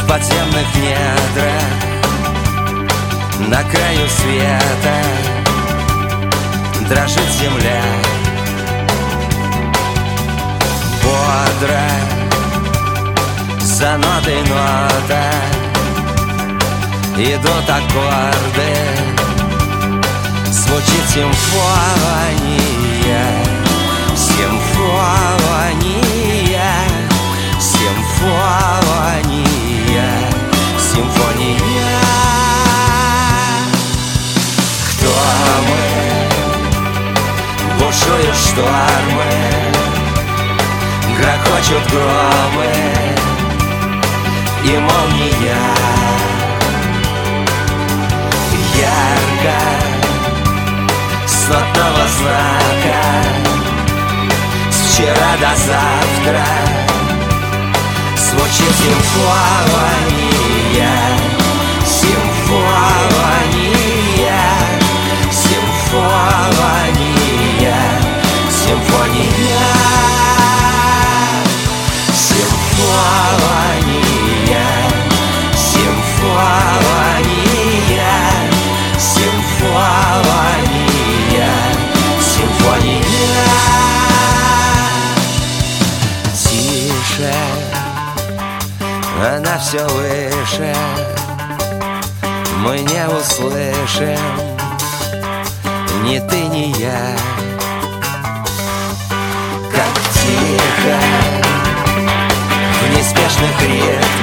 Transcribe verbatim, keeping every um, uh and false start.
подземных недрах, на краю света дрожит земля. Бодро, за нотой нота, идут аккорды, звучит симфония, симфония, симфония, симфония. Кто мы? Бушуют штормы, грохочут громы и молния. Ярко, с нотного знака, с вчера до завтра звучит симфония, симфония, симфония, симфония, симфония, симфония, симфония, симфония. Тише, она все выше, мы не услышим ни ты, ни я. Как тихо в неспешных ритмах